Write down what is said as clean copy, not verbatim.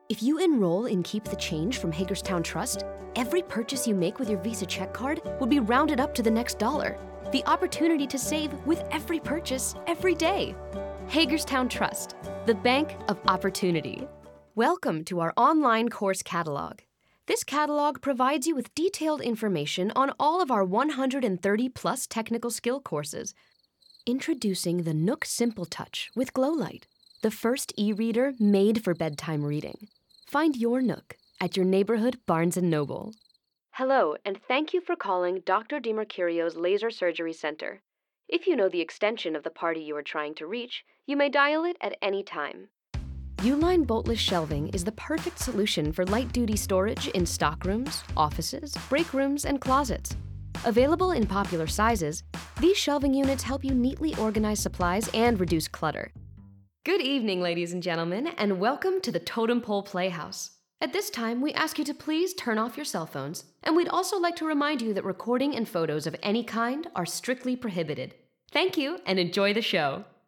If you enroll in Keep the Change from Hagerstown Trust, every purchase you make with your Visa check card will be rounded up to the next dollar. The opportunity to save with every purchase, every day. Hagerstown Trust, the bank of opportunity. Welcome to our online course catalog. This catalog provides you with detailed information on all of our 130-plus technical skill courses. Introducing the Nook Simple Touch with Glowlight, the first e-reader made for bedtime reading. Find your Nook at your neighborhood Barnes & Noble. Hello, and thank you for calling Dr. DiMercurio's Laser Surgery Center. If you know the extension of the party you are trying to reach, you may dial it at any time. Uline boltless shelving is the perfect solution for light-duty storage in stockrooms, offices, break rooms, and closets. Available in popular sizes, these shelving units help you neatly organize supplies and reduce clutter. Good evening, ladies and gentlemen, and welcome to the Totem Pole Playhouse. At this time, we ask you to please turn off your cell phones, and we'd also like to remind you that recording and photos of any kind are strictly prohibited. Thank you, and enjoy the show.